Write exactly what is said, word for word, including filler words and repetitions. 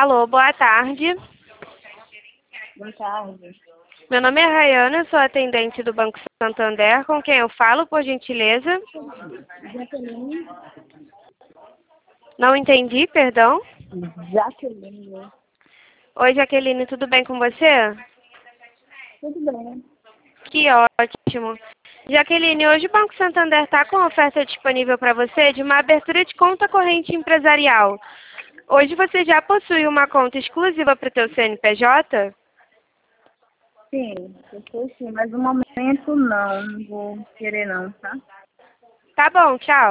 Alô, boa tarde. Boa tarde. Meu nome é Rayana, sou atendente do Banco Santander. Com quem eu falo, por gentileza? Jaqueline. Não entendi, perdão. Jaqueline. Oi, Jaqueline, tudo bem com você? Tudo bem. Que ótimo. Jaqueline, hoje o Banco Santander está com oferta disponível para você de uma abertura de conta corrente empresarial. Hoje você já possui uma conta exclusiva para o teu C N P J? Sim, eu sei sim, mas no momento não, não vou querer não, tá? Tá bom, tchau.